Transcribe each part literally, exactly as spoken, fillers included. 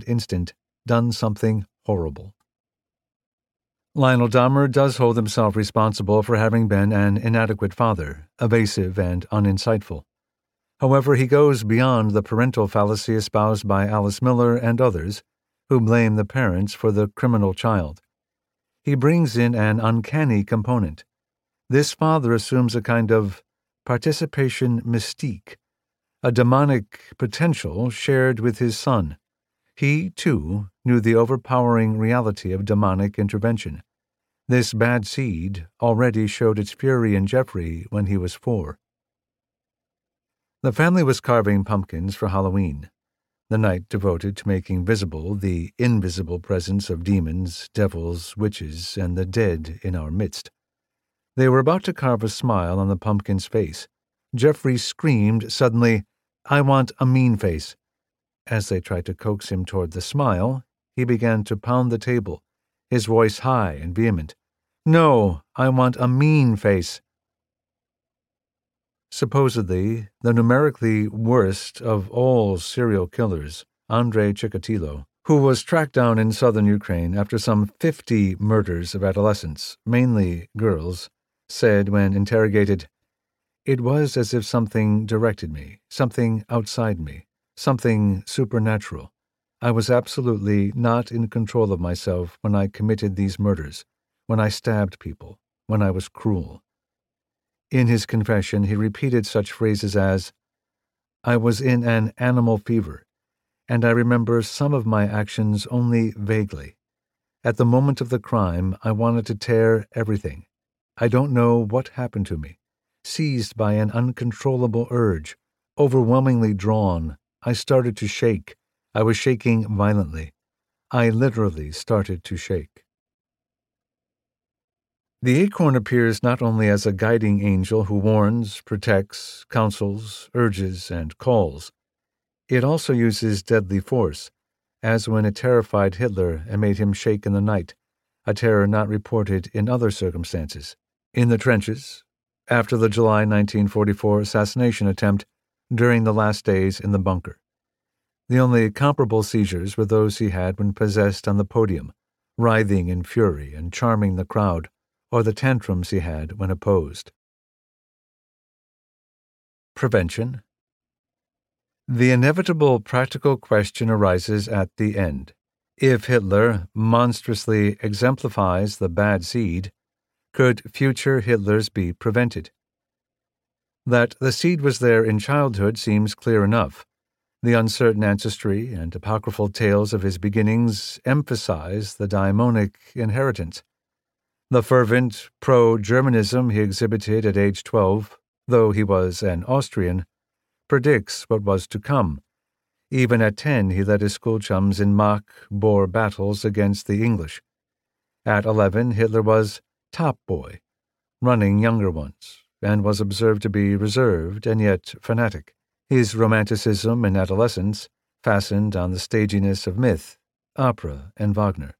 instant, done something horrible. Lionel Dahmer does hold himself responsible for having been an inadequate father, evasive and uninsightful. However, he goes beyond the parental fallacy espoused by Alice Miller and others, who blame the parents for the criminal child. He brings in an uncanny component. This father assumes a kind of participation mystique, a demonic potential shared with his son. He, too, knew the overpowering reality of demonic intervention. This bad seed already showed its fury in Jeffrey when he was four. The family was carving pumpkins for Halloween, the night devoted to making visible the invisible presence of demons, devils, witches, and the dead in our midst. They were about to carve a smile on the pumpkin's face. Jeffrey screamed suddenly, "I want a mean face." As they tried to coax him toward the smile, he began to pound the table, his voice high and vehement. "No, I want a mean face." Supposedly, the numerically worst of all serial killers, Andrei Chikatilo, who was tracked down in southern Ukraine after some fifty murders of adolescents, mainly girls, said when interrogated, "It was as if something directed me, something outside me, something supernatural. I was absolutely not in control of myself when I committed these murders, when I stabbed people, when I was cruel." In his confession, he repeated such phrases as, "I was in an animal fever, and I remember some of my actions only vaguely. At the moment of the crime, I wanted to tear everything. I don't know what happened to me. Seized by an uncontrollable urge, overwhelmingly drawn, I started to shake. I was shaking violently. I literally started to shake." The acorn appears not only as a guiding angel who warns, protects, counsels, urges, and calls. It also uses deadly force, as when it terrified Hitler and made him shake in the night, a terror not reported in other circumstances. In the trenches, after the July nineteen forty-four assassination attempt, during the last days in the bunker. The only comparable seizures were those he had when possessed on the podium, writhing in fury and charming the crowd, or the tantrums he had when opposed. Prevention. The inevitable practical question arises at the end. If Hitler monstrously exemplifies the bad seed, could future Hitlers be prevented? That the seed was there in childhood seems clear enough. The uncertain ancestry and apocryphal tales of his beginnings emphasize the daimonic inheritance. The fervent pro-Germanism he exhibited at age twelve, though he was an Austrian, predicts what was to come. Even at ten, he led his school chums in mock Boer battles against the English. At eleven, Hitler was top boy, running younger ones, and was observed to be reserved and yet fanatic. His romanticism in adolescence fastened on the staginess of myth, opera, and Wagner.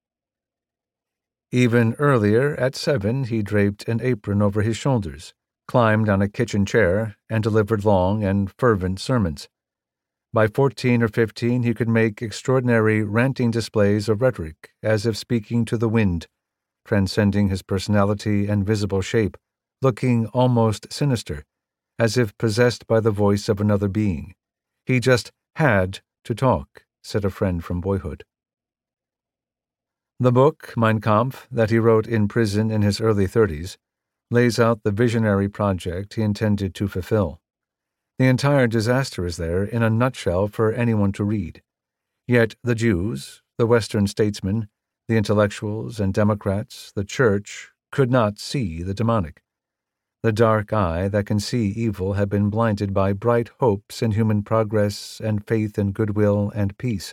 Even earlier, at seven, he draped an apron over his shoulders, climbed on a kitchen chair, and delivered long and fervent sermons. By fourteen or fifteen, he could make extraordinary ranting displays of rhetoric, as if speaking to the wind, transcending his personality and visible shape, looking almost sinister, as if possessed by the voice of another being. He just had to talk, said a friend from boyhood. The book, Mein Kampf, that he wrote in prison in his early thirties, lays out the visionary project he intended to fulfill. The entire disaster is there in a nutshell for anyone to read. Yet the Jews, the Western statesmen, the intellectuals and Democrats, the Church, could not see the demonic. The dark eye that can see evil had been blinded by bright hopes in human progress and faith in goodwill and peace.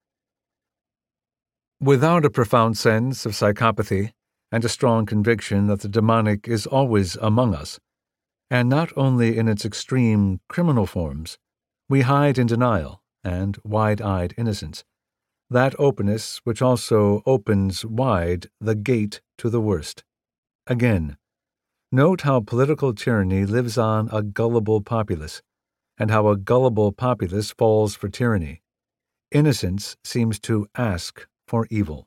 Without a profound sense of psychopathy and a strong conviction that the demonic is always among us, and not only in its extreme criminal forms, we hide in denial and wide-eyed innocence, that openness which also opens wide the gate to the worst. Again, note how political tyranny lives on a gullible populace, and how a gullible populace falls for tyranny. Innocence seems to ask for evil.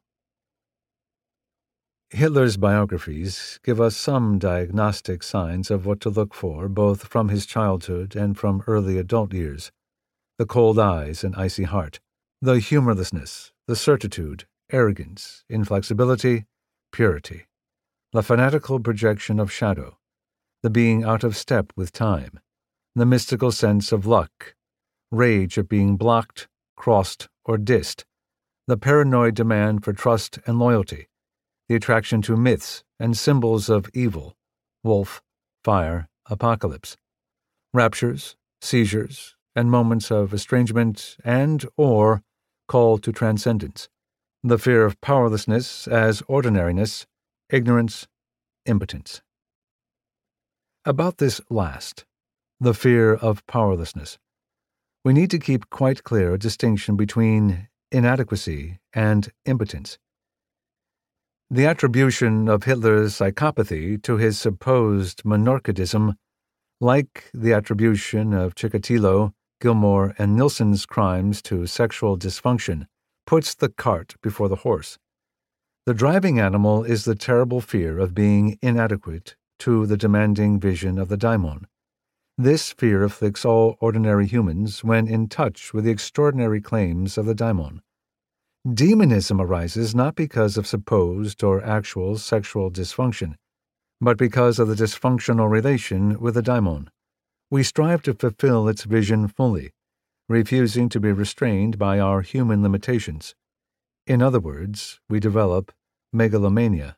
Hitler's biographies give us some diagnostic signs of what to look for, both from his childhood and from early adult years: the cold eyes and icy heart, the humorlessness, the certitude, arrogance, inflexibility, purity, the fanatical projection of shadow, the being out of step with time, the mystical sense of luck, rage at being blocked, crossed, or dissed, the paranoid demand for trust and loyalty, the attraction to myths and symbols of evil, wolf, fire, apocalypse, raptures, seizures, and moments of estrangement and or call to transcendence, the fear of powerlessness as ordinariness, ignorance, impotence. About this last, the fear of powerlessness, we need to keep quite clear a distinction between inadequacy and impotence. The attribution of Hitler's psychopathy to his supposed monarchidism, like the attribution of Chikatilo, Gilmore, and Nilsson's crimes to sexual dysfunction, puts the cart before the horse. The driving animal is the terrible fear of being inadequate to the demanding vision of the daimon. This fear afflicts all ordinary humans when in touch with the extraordinary claims of the daimon. Demonism arises not because of supposed or actual sexual dysfunction, but because of the dysfunctional relation with the daimon. We strive to fulfill its vision fully, refusing to be restrained by our human limitations. In other words, we develop megalomania.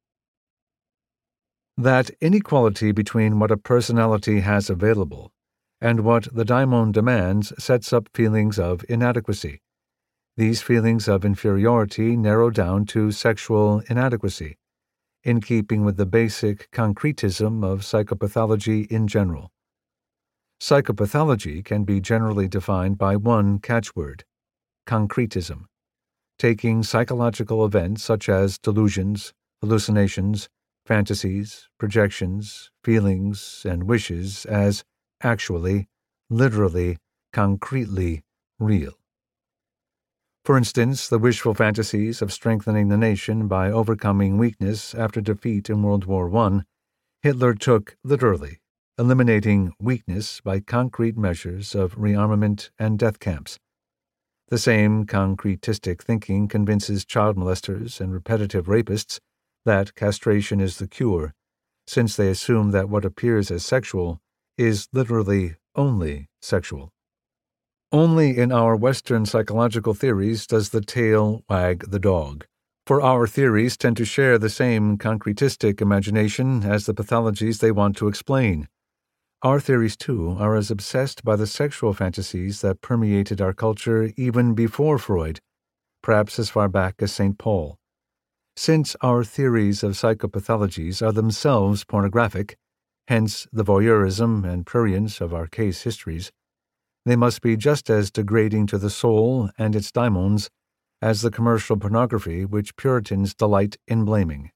That inequality between what a personality has available and what the daimon demands sets up feelings of inadequacy. These feelings of inferiority narrow down to sexual inadequacy, in keeping with the basic concretism of psychopathology in general. Psychopathology can be generally defined by one catchword: concretism, taking psychological events such as delusions, hallucinations, fantasies, projections, feelings, and wishes as actually, literally, concretely real. For instance, the wishful fantasies of strengthening the nation by overcoming weakness after defeat in World War One, Hitler took literally, eliminating weakness by concrete measures of rearmament and death camps. The same concretistic thinking convinces child molesters and repetitive rapists that castration is the cure, since they assume that what appears as sexual is literally only sexual. Only in our Western psychological theories does the tail wag the dog, for our theories tend to share the same concretistic imagination as the pathologies they want to explain. Our theories, too, are as obsessed by the sexual fantasies that permeated our culture even before Freud, perhaps as far back as Saint Paul. Since our theories of psychopathologies are themselves pornographic, hence the voyeurism and prurience of our case histories, they must be just as degrading to the soul and its daimons as the commercial pornography which Puritans delight in blaming.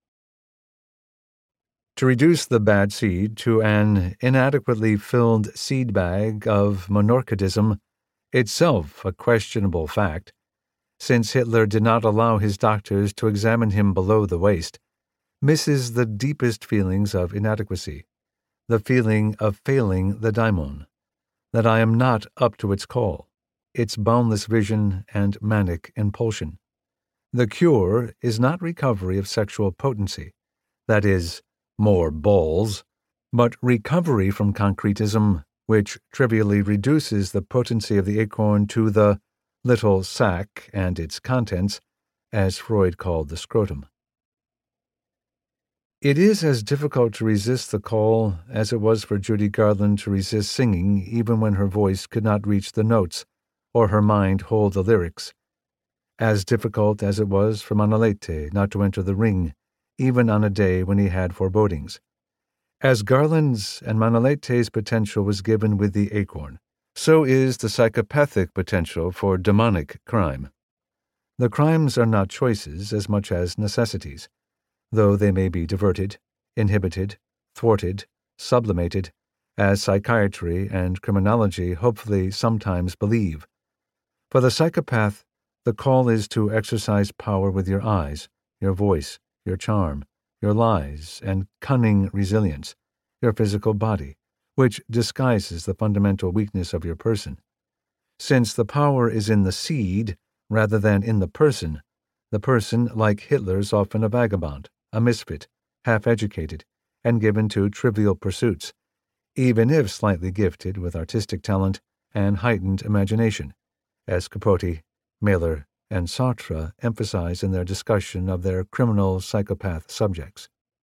To reduce the bad seed to an inadequately filled seed bag of monarchidism, itself a questionable fact, since Hitler did not allow his doctors to examine him below the waist, misses the deepest feelings of inadequacy, the feeling of failing the daimon, that I am not up to its call, its boundless vision and manic impulsion. The cure is not recovery of sexual potency, that is, more balls, but recovery from concretism, which trivially reduces the potency of the acorn to the little sac and its contents, as Freud called the scrotum. It is as difficult to resist the call as it was for Judy Garland to resist singing even when her voice could not reach the notes or her mind hold the lyrics, as difficult as it was for Manolete not to enter the ring, even on a day when he had forebodings. As Garland's and Manolete's potential was given with the acorn, so is the psychopathic potential for demonic crime. The crimes are not choices as much as necessities, though they may be diverted, inhibited, thwarted, sublimated, as psychiatry and criminology hopefully sometimes believe. For the psychopath, the call is to exercise power with your eyes, your voice, your charm, your lies, and cunning resilience, your physical body, which disguises the fundamental weakness of your person. Since the power is in the seed rather than in the person, the person, like Hitler, is often a vagabond, a misfit, half-educated, and given to trivial pursuits, even if slightly gifted with artistic talent and heightened imagination, as Capote, Mailer, and Sartre emphasize in their discussion of their criminal psychopath subjects.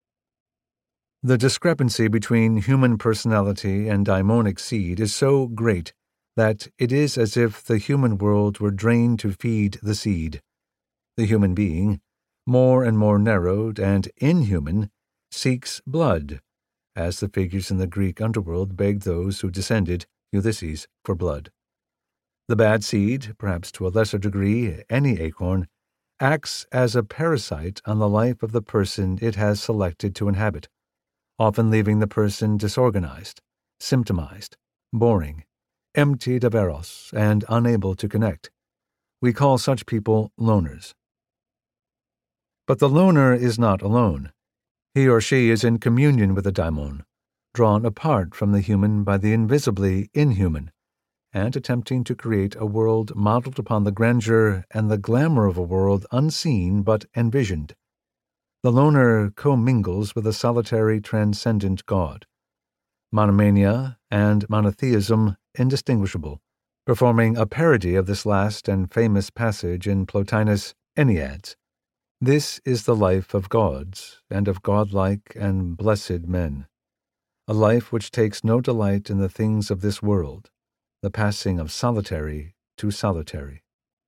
The discrepancy between human personality and daimonic seed is so great that it is as if the human world were drained to feed the seed. The human being, more and more narrowed and inhuman, seeks blood, as the figures in the Greek underworld begged those who descended, Ulysses, for blood. The bad seed, perhaps to a lesser degree any acorn, acts as a parasite on the life of the person it has selected to inhabit, often leaving the person disorganized, symptomized, boring, emptied of eros, and unable to connect. We call such people loners. But the loner is not alone. He or she is in communion with the daimon, drawn apart from the human by the invisibly inhuman, and attempting to create a world modeled upon the grandeur and the glamour of a world unseen but envisioned. The loner commingles with a solitary transcendent God. Monomania and monotheism indistinguishable, performing a parody of this last and famous passage in Plotinus' Enneads. This is the life of gods, and of godlike and blessed men, a life which takes no delight in the things of this world, the passing of solitary to solitary.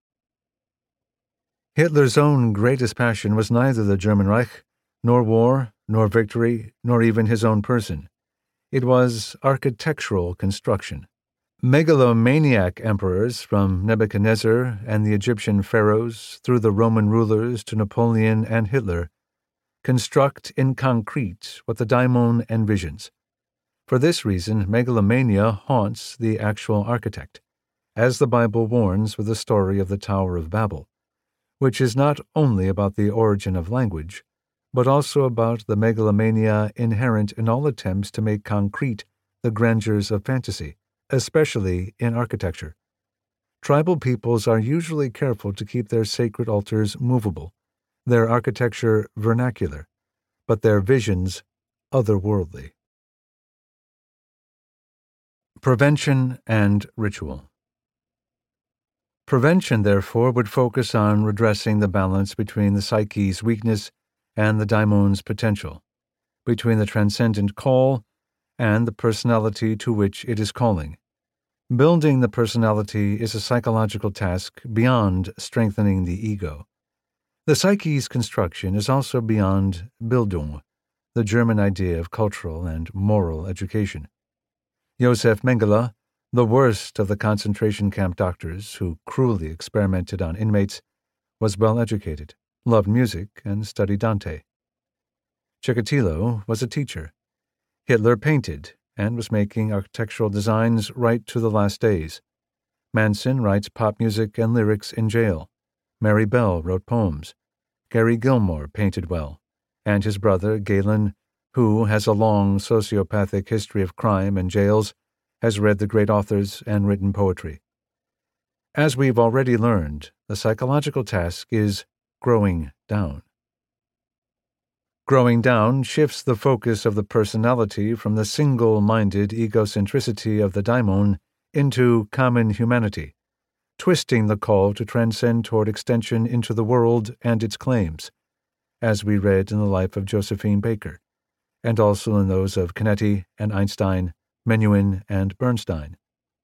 Hitler's own greatest passion was neither the German Reich, nor war, nor victory, nor even his own person. It was architectural construction. Megalomaniac emperors, from Nebuchadnezzar and the Egyptian pharaohs through the Roman rulers to Napoleon and Hitler, construct in concrete what the daimon envisions. For this reason, megalomania haunts the actual architect, as the Bible warns with the story of the Tower of Babel, which is not only about the origin of language, but also about the megalomania inherent in all attempts to make concrete the grandeurs of fantasy, especially in architecture. Tribal peoples are usually careful to keep their sacred altars movable, their architecture vernacular, but their visions otherworldly. Prevention and ritual. Prevention, therefore, would focus on redressing the balance between the psyche's weakness and the daimon's potential, between the transcendent call and the personality to which it is calling. Building the personality is a psychological task beyond strengthening the ego. The psyche's construction is also beyond Bildung, the German idea of cultural and moral education. Josef Mengele, the worst of the concentration camp doctors who cruelly experimented on inmates, was well educated, loved music, and studied Dante. Chikatilo was a teacher. Hitler painted and was making architectural designs right to the last days. Manson writes pop music and lyrics in jail. Mary Bell wrote poems. Gary Gilmore painted well, and his brother, Galen, who has a long sociopathic history of crime and jails, has read the great authors and written poetry. As we've already learned, the psychological task is growing down. Growing down shifts the focus of the personality from the single-minded egocentricity of the daimon into common humanity, twisting the call to transcend toward extension into the world and its claims, as we read in the life of Josephine Baker, and also in those of Canetti and Einstein, Menuhin and Bernstein.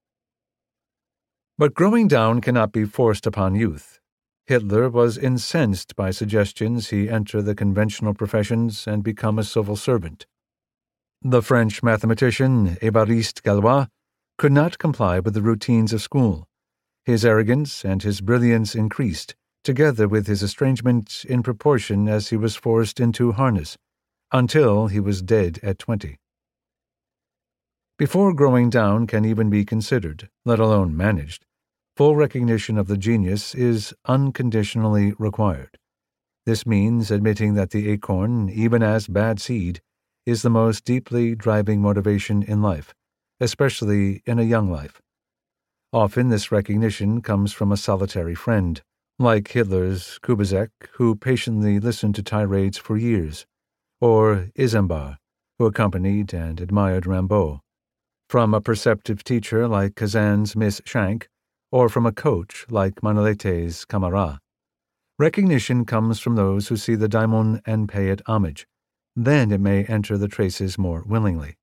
But growing down cannot be forced upon youth. Hitler was incensed by suggestions he enter the conventional professions and become a civil servant. The French mathematician Évariste Galois could not comply with the routines of school. His arrogance and his brilliance increased, together with his estrangement, in proportion as he was forced into harness, until he was dead at twenty. Before growing down can even be considered, let alone managed, Full recognition of the genius is unconditionally required. This means admitting that the acorn, even as bad seed, is the most deeply driving motivation in life, especially in a young life. Often this recognition comes from a solitary friend, like Hitler's Kubizek, who patiently listened to tirades for years, or Isambard, who accompanied and admired Rimbaud, from a perceptive teacher like Kazan's Miss Shank, or from a coach like Manolete's Camara. Recognition comes from those who see the daimon and pay it homage. Then it may enter the traces more willingly.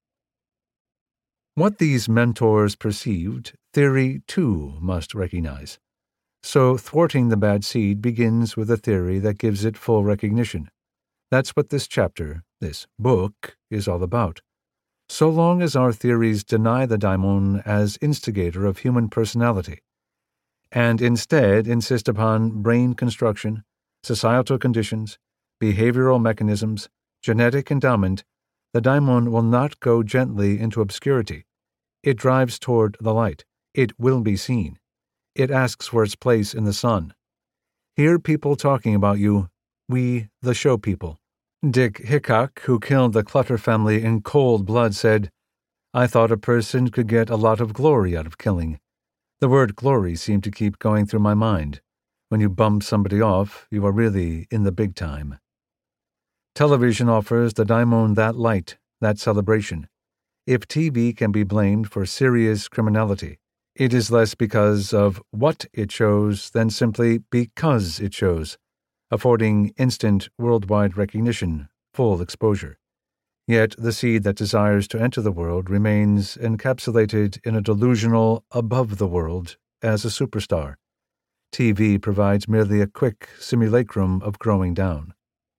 What these mentors perceived, theory too must recognize. So thwarting the bad seed begins with a theory that gives it full recognition. That's what this chapter, this book, is all about. So long as our theories deny the daimon as instigator of human personality, and instead insist upon brain construction, societal conditions, behavioral mechanisms, genetic endowment, the daimon will not go gently into obscurity. It drives toward the light. It will be seen. It asks for its place in the sun. Hear people talking about you, we, the show people. Dick Hickok, who killed the Clutter family in cold blood, said, "I thought a person could get a lot of glory out of killing. The word glory seemed to keep going through my mind. When you bump somebody off, you are really in the big time." Television offers the daimon that light, that celebration. If T V can be blamed for serious criminality, it is less because of what it shows than simply because it shows, affording instant worldwide recognition, full exposure. Yet the seed that desires to enter the world remains encapsulated in a delusional above the world as a superstar. T V provides merely a quick simulacrum of growing down.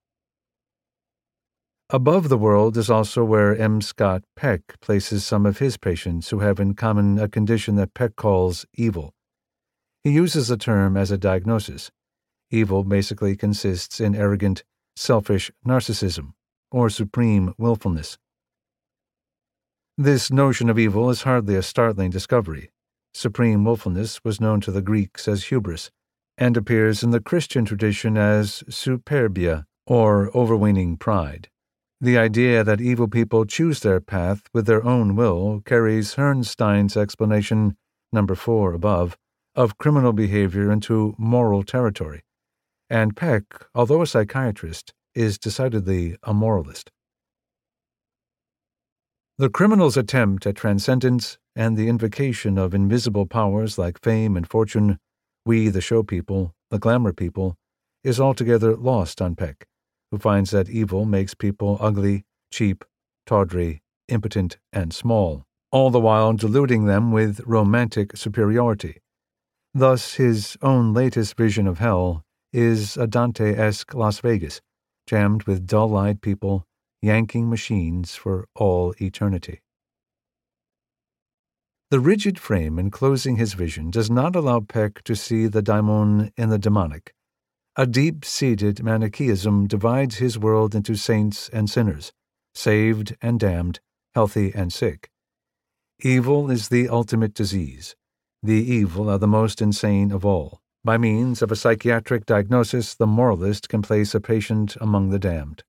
Above the world is also where M. Scott Peck places some of his patients who have in common a condition that Peck calls evil. He uses the term as a diagnosis. Evil basically consists in arrogant, selfish narcissism, or supreme willfulness. This notion of evil is hardly a startling discovery. Supreme willfulness was known to the Greeks as hubris, and appears in the Christian tradition as superbia, or overweening pride. The idea that evil people choose their path with their own will carries Herrnstein's explanation, number four above, of criminal behavior into moral territory, and Peck, although a psychiatrist, is decidedly a moralist. The criminal's attempt at transcendence and the invocation of invisible powers like fame and fortune, we the show people, the glamour people, is altogether lost on Peck, who finds that evil makes people ugly, cheap, tawdry, impotent, and small, all the while deluding them with romantic superiority. Thus his own latest vision of hell is a Dante-esque Las Vegas, jammed with dull-eyed people, yanking machines for all eternity. The rigid frame enclosing his vision does not allow Peck to see the daimon in the demonic. A deep-seated Manichaeism divides his world into saints and sinners, saved and damned, healthy and sick. Evil is the ultimate disease. The evil are the most insane of all. By means of a psychiatric diagnosis, the moralist can place a patient among the damned.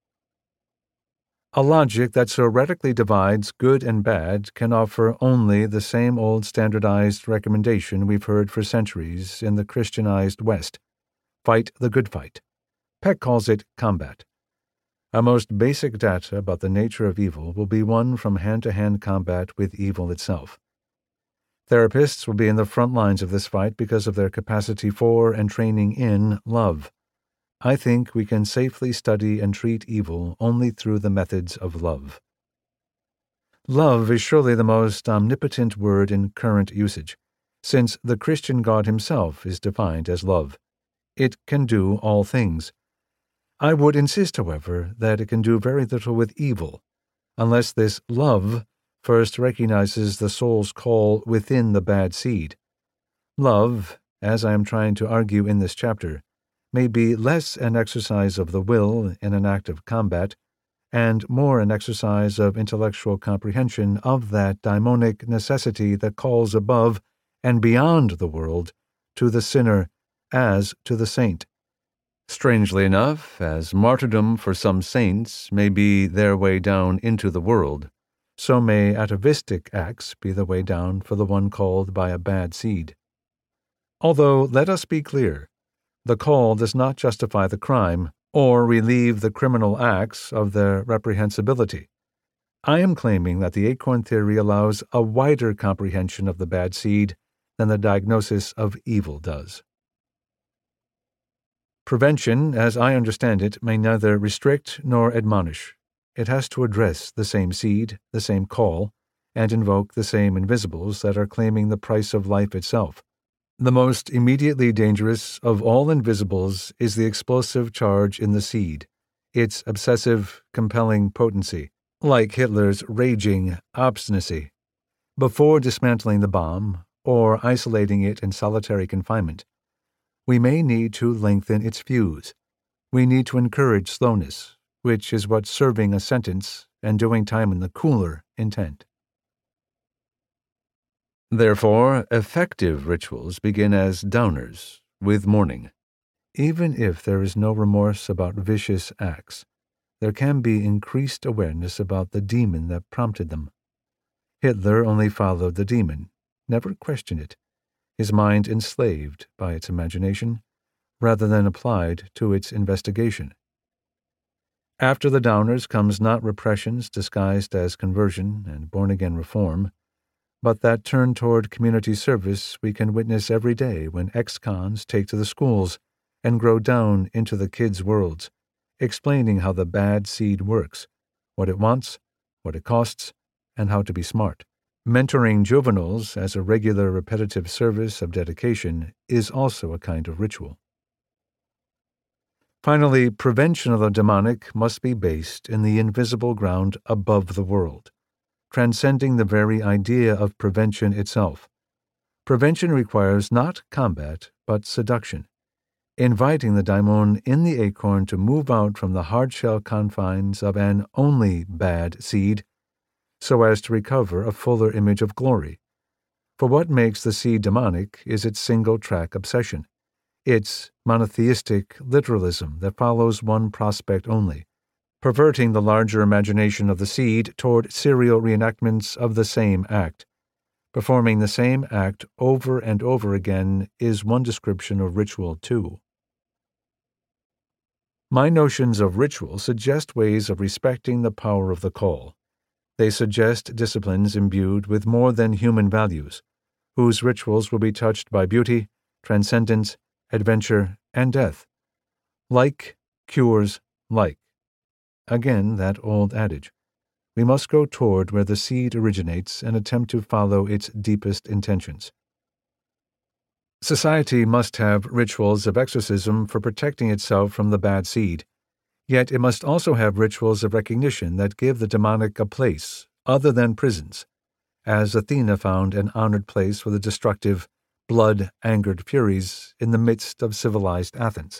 A logic that so radically divides good and bad can offer only the same old standardized recommendation we've heard for centuries in the Christianized West. Fight the good fight. Peck calls it combat. Our most basic data about the nature of evil will be one from hand-to-hand combat with evil itself. Therapists will be in the front lines of this fight because of their capacity for and training in love. I think we can safely study and treat evil only through the methods of love. Love is surely the most omnipotent word in current usage, since the Christian God himself is defined as love. It can do all things. I would insist, however, that it can do very little with evil, unless this love first recognizes the soul's call within the bad seed. Love, as I am trying to argue in this chapter, may be less an exercise of the will in an act of combat, and more an exercise of intellectual comprehension of that daimonic necessity that calls above and beyond the world, to the sinner as to the saint. Strangely enough, as martyrdom for some saints may be their way down into the world, so may atavistic acts be the way down for the one called by a bad seed. Although, let us be clear, the call does not justify the crime or relieve the criminal acts of their reprehensibility. I am claiming that the acorn theory allows a wider comprehension of the bad seed than the diagnosis of evil does. Prevention, as I understand it, may neither restrict nor admonish. It has to address the same seed, the same call, and invoke the same invisibles that are claiming the price of life itself. The most immediately dangerous of all invisibles is the explosive charge in the seed, its obsessive, compelling potency, like Hitler's raging obstinacy. Before dismantling the bomb, or isolating it in solitary confinement, we may need to lengthen its fuse. We need to encourage slowness, which is what serving a sentence and doing time in the cooler intend. Therefore, effective rituals begin as downers, with mourning. Even if there is no remorse about vicious acts, there can be increased awareness about the demon that prompted them. Hitler only followed the demon, never questioned it, his mind enslaved by its imagination, rather than applied to its investigation. After the downers comes not repressions disguised as conversion and born-again reform, but that turn toward community service we can witness every day when ex-cons take to the schools and grow down into the kids' worlds, explaining how the bad seed works, what it wants, what it costs, and how to be smart. Mentoring juveniles as a regular repetitive service of dedication is also a kind of ritual. Finally, prevention of the demonic must be based in the invisible ground above the world, transcending the very idea of prevention itself. Prevention requires not combat, but seduction, inviting the daimon in the acorn to move out from the hard-shell confines of an only bad seed, so as to recover a fuller image of glory. For what makes the seed demonic is its single-track obsession, its monotheistic literalism that follows one prospect only, perverting the larger imagination of the seed toward serial reenactments of the same act. Performing the same act over and over again is one description of ritual, too. My notions of ritual suggest ways of respecting the power of the call. They suggest disciplines imbued with more than human values, whose rituals will be touched by beauty, transcendence, adventure, and death. Like cures like. Again, that old adage. We must go toward where the seed originates and attempt to follow its deepest intentions. Society must have rituals of exorcism for protecting itself from the bad seed, yet it must also have rituals of recognition that give the demonic a place other than prisons, as Athena found an honored place for the destructive, blood-angered Furies in the midst of civilized Athens.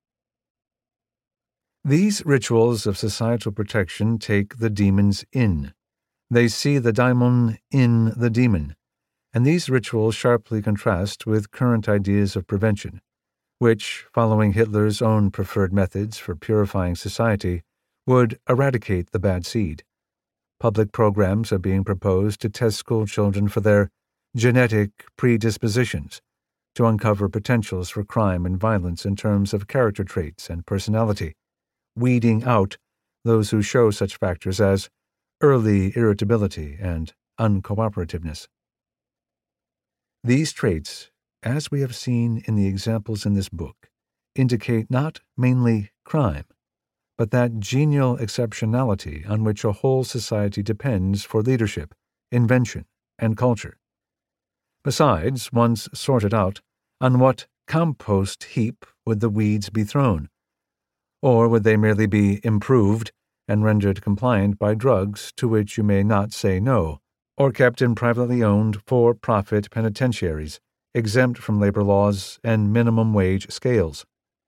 These rituals of societal protection take the demons in. They see the daimon in the demon, and these rituals sharply contrast with current ideas of prevention, which, following Hitler's own preferred methods for purifying society, would eradicate the bad seed. Public programs are being proposed to test school children for their genetic predispositions, to uncover potentials for crime and violence in terms of character traits and personality, weeding out those who show such factors as early irritability and uncooperativeness. These traits, as we have seen in the examples in this book, indicate not mainly crime, but that genial exceptionality on which a whole society depends for leadership, invention, and culture. Besides, once sorted out, on what compost heap would the weeds be thrown? Or would they merely be improved and rendered compliant by drugs to which you may not say no, or kept in privately owned for-profit penitentiaries, exempt from labor laws and minimum wage scales?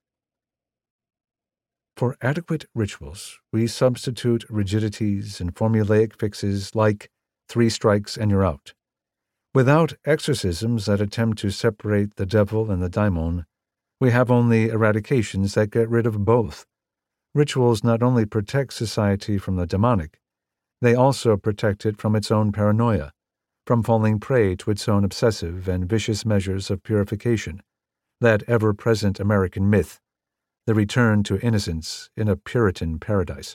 For adequate rituals, we substitute rigidities and formulaic fixes like three strikes and you're out. Without exorcisms that attempt to separate the devil and the daimon, we have only eradications that get rid of both. Rituals not only protect society from the demonic, they also protect it from its own paranoia, from falling prey to its own obsessive and vicious measures of purification, that ever-present American myth, the return to innocence in a Puritan paradise.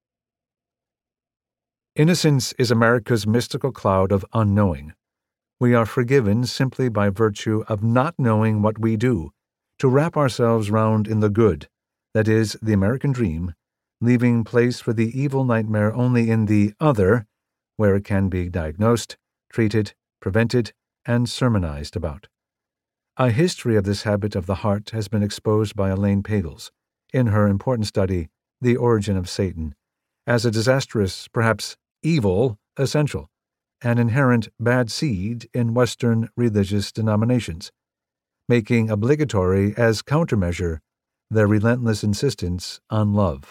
Innocence is America's mystical cloud of unknowing. We are forgiven simply by virtue of not knowing what we do, to wrap ourselves round in the good, that is, the American dream, leaving place for the evil nightmare only in the other, where it can be diagnosed, treated, prevented, and sermonized about. A history of this habit of the heart has been exposed by Elaine Pagels, in her important study, The Origin of Satan, as a disastrous, perhaps evil, essential, an inherent bad seed in Western religious denominations, making obligatory as countermeasure their relentless insistence on love.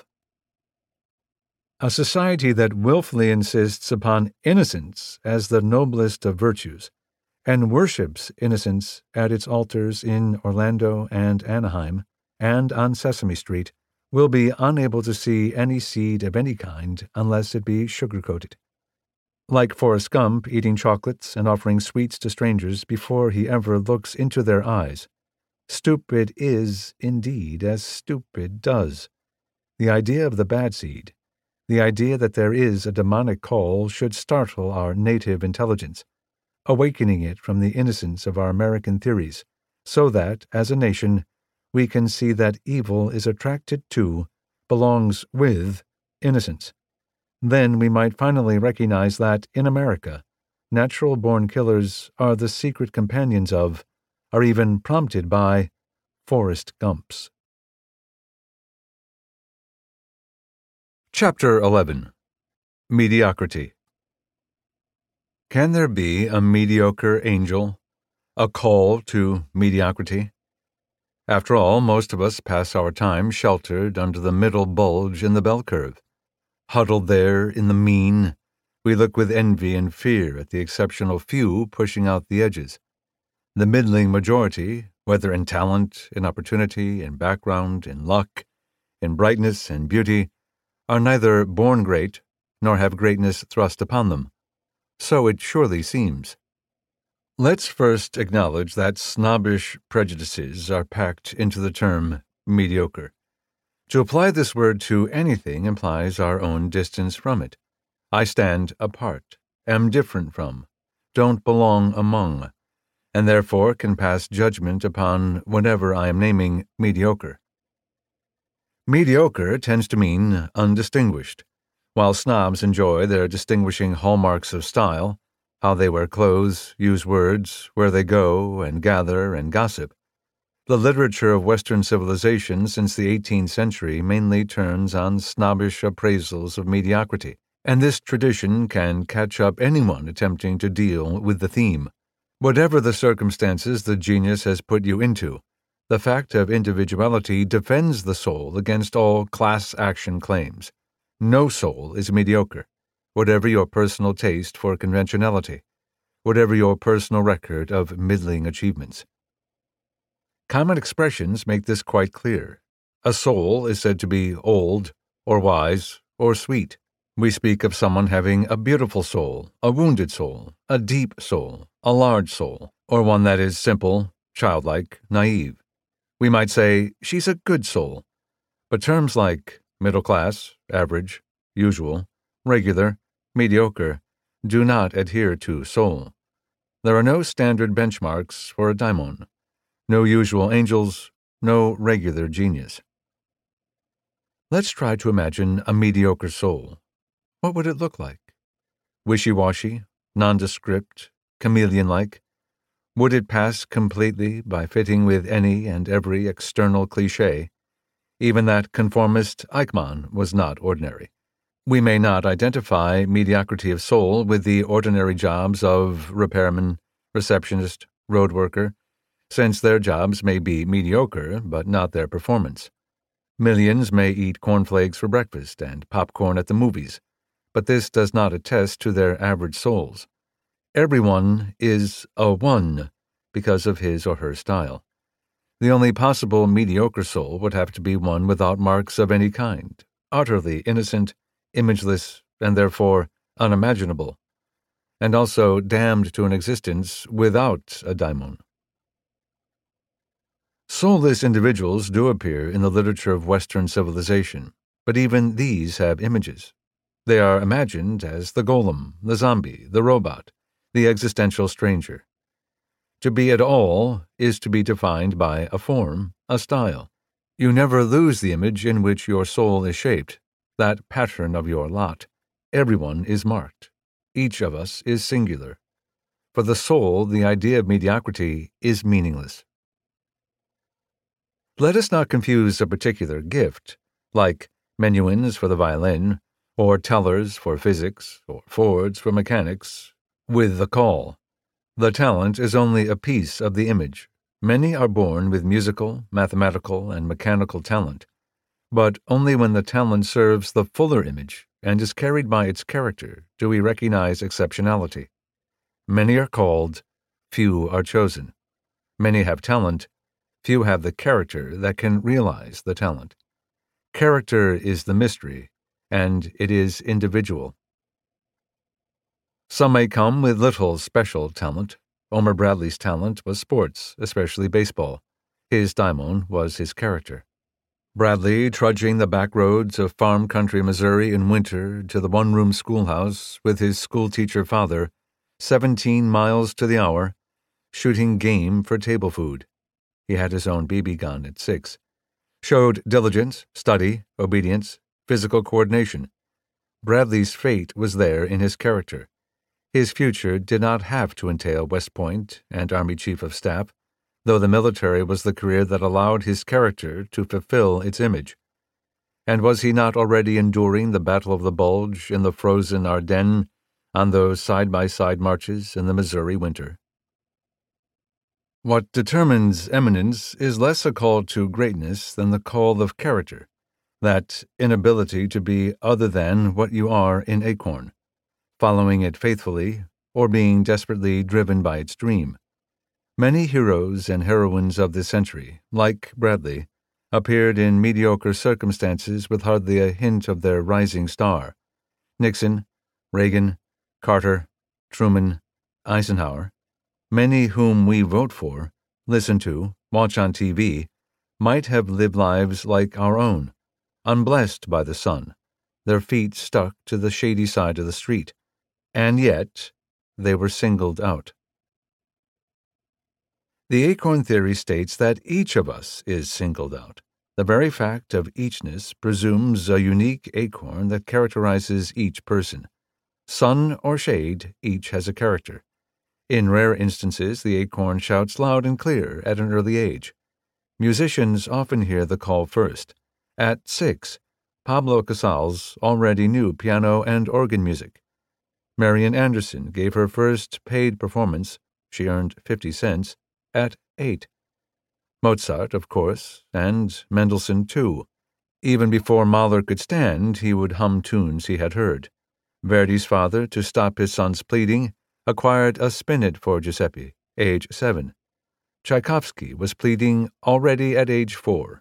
A society that willfully insists upon innocence as the noblest of virtues, and worships innocence at its altars in Orlando and Anaheim, and on Sesame Street, will be unable to see any seed of any kind unless it be sugar-coated. Like Forrest Gump eating chocolates and offering sweets to strangers before he ever looks into their eyes, stupid is, indeed, as stupid does. The idea of the bad seed, the idea that there is a demonic call, should startle our native intelligence, awakening it from the innocence of our American theories, so that, as a nation, we can see that evil is attracted to, belongs with, innocence. Then we might finally recognize that, in America, natural-born killers are the secret companions of, are even prompted by, Forrest Gumps. Chapter eleven. Mediocrity. Can there be a mediocre angel, a call to mediocrity? After all, most of us pass our time sheltered under the middle bulge in the bell curve. Huddled there in the mean, we look with envy and fear at the exceptional few pushing out the edges. The middling majority, whether in talent, in opportunity, in background, in luck, in brightness and beauty, are neither born great, nor have greatness thrust upon them. So it surely seems. Let's first acknowledge that snobbish prejudices are packed into the term mediocre. To apply this word to anything implies our own distance from it. I stand apart, am different from, don't belong among, and therefore can pass judgment upon whatever I am naming mediocre. Mediocre tends to mean undistinguished. While snobs enjoy their distinguishing hallmarks of style, how they wear clothes, use words, where they go and gather and gossip, the literature of Western civilization since the eighteenth century mainly turns on snobbish appraisals of mediocrity, and this tradition can catch up anyone attempting to deal with the theme. Whatever the circumstances the genius has put you into, the fact of individuality defends the soul against all class action claims. No soul is mediocre, whatever your personal taste for conventionality, whatever your personal record of middling achievements. Common expressions make this quite clear. A soul is said to be old, or wise, or sweet. We speak of someone having a beautiful soul, a wounded soul, a deep soul, a large soul, or one that is simple, childlike, naive. We might say, she's a good soul. But terms like middle class, average, usual, regular, mediocre do not adhere to soul. There are no standard benchmarks for a daimon. No usual angels, no regular genius. Let's try to imagine a mediocre soul. What would it look like? Wishy-washy, nondescript, chameleon-like? Would it pass completely by fitting with any and every external cliché? Even that conformist Eichmann was not ordinary. We may not identify mediocrity of soul with the ordinary jobs of repairman, receptionist, road worker, since their jobs may be mediocre, but not their performance. Millions may eat cornflakes for breakfast and popcorn at the movies, but this does not attest to their average souls. Everyone is a one because of his or her style. The only possible mediocre soul would have to be one without marks of any kind, utterly innocent, imageless, and therefore unimaginable, and also damned to an existence without a daimon. Soulless individuals do appear in the literature of Western civilization, but even these have images. They are imagined as the golem, the zombie, the robot, the existential stranger. To be at all is to be defined by a form, a style. You never lose the image in which your soul is shaped, that pattern of your lot. Everyone is marked. Each of us is singular. For the soul, the idea of mediocrity is meaningless. Let us not confuse a particular gift, like menuins for the violin, or tellers for physics, or Fords for mechanics, with the call. The talent is only a piece of the image. Many are born with musical, mathematical, and mechanical talent, but only when the talent serves the fuller image and is carried by its character do we recognize exceptionality. Many are called, few are chosen. Many have talent, few have the character that can realize the talent. Character is the mystery, and it is individual. Some may come with little special talent. Omer Bradley's talent was sports, especially baseball. His daimon was his character. Bradley, trudging the back roads of farm country Missouri in winter to the one-room schoolhouse with his schoolteacher father, seventeen miles to the hour, shooting game for table food. He had his own B B gun at six. Showed diligence, study, obedience, physical coordination. Bradley's fate was there in his character. His future did not have to entail West Point and Army Chief of Staff, though the military was the career that allowed his character to fulfill its image. And was he not already enduring the Battle of the Bulge in the frozen Ardennes on those side-by-side marches in the Missouri winter? What determines eminence is less a call to greatness than the call of character, that inability to be other than what you are in Acorn, following it faithfully, or being desperately driven by its dream. Many heroes and heroines of this century, like Bradley, appeared in mediocre circumstances with hardly a hint of their rising star. Nixon, Reagan, Carter, Truman, Eisenhower, many whom we vote for, listen to, watch on T V, might have lived lives like our own, unblessed by the sun, their feet stuck to the shady side of the street, and yet they were singled out. The Acorn Theory states that each of us is singled out. The very fact of eachness presumes a unique acorn that characterizes each person. Sun or shade, each has a character. In rare instances, the acorn shouts loud and clear at an early age. Musicians often hear the call first. At six, Pablo Casals already knew piano and organ music. Marian Anderson gave her first paid performance, she earned fifty cents, at eight. Mozart, of course, and Mendelssohn, too. Even before Mahler could stand, he would hum tunes he had heard. Verdi's father, to stop his son's pleading, acquired a spinet for Giuseppe, age seven. Tchaikovsky was pleading already at age four.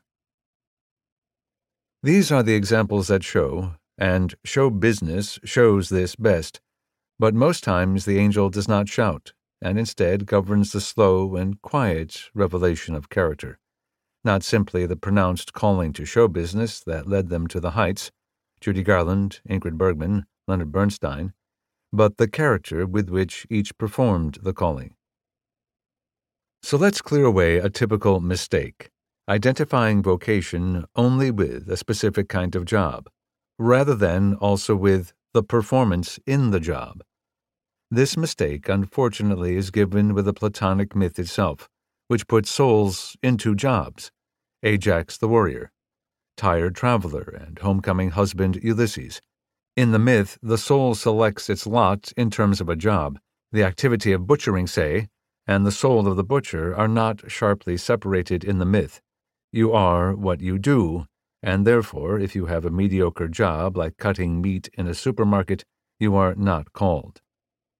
These are the examples that show, and show business shows this best, but most times the angel does not shout, and instead governs the slow and quiet revelation of character, not simply the pronounced calling to show business that led them to the heights, Judy Garland, Ingrid Bergman, Leonard Bernstein, but the character with which each performed the calling. So let's clear away a typical mistake, identifying vocation only with a specific kind of job, rather than also with the performance in the job. This mistake, unfortunately, is given with the Platonic myth itself, which puts souls into jobs. Ajax the warrior, tired traveler, and homecoming husband Ulysses. In the myth, the soul selects its lot in terms of a job. The activity of butchering, say, and the soul of the butcher are not sharply separated in the myth. You are what you do, and therefore, if you have a mediocre job like cutting meat in a supermarket, you are not called.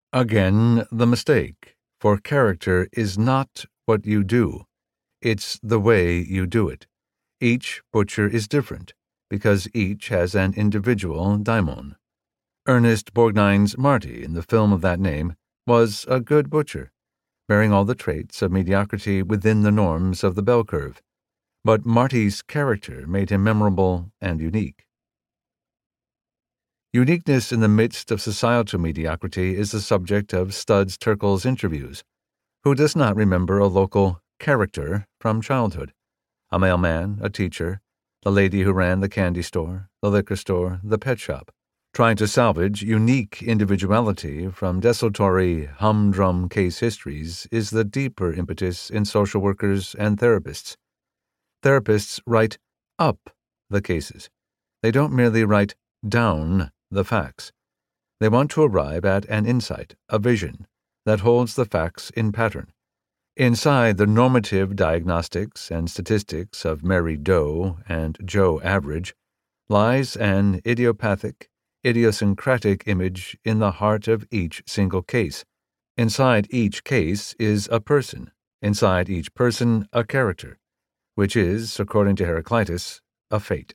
Again, the mistake, for character is not what you do, it's the way you do it. Each butcher is different, because each has an individual daimon. Ernest Borgnine's Marty, in the film of that name, was a good butcher, bearing all the traits of mediocrity within the norms of the bell curve. But Marty's character made him memorable and unique. Uniqueness in the midst of societal mediocrity is the subject of Studs Terkel's interviews. Who does not remember a local character from childhood? A mailman, a teacher, the lady who ran the candy store, the liquor store, the pet shop. Trying to salvage unique individuality from desultory, humdrum case histories is the deeper impetus in social workers and therapists. Therapists write up the cases. They don't merely write down the facts. They want to arrive at an insight, a vision, that holds the facts in pattern. Inside the normative diagnostics and statistics of Mary Doe and Joe Average lies an idiopathic, idiosyncratic image in the heart of each single case. Inside each case is a person, inside each person a character, which is, according to Heraclitus, a fate.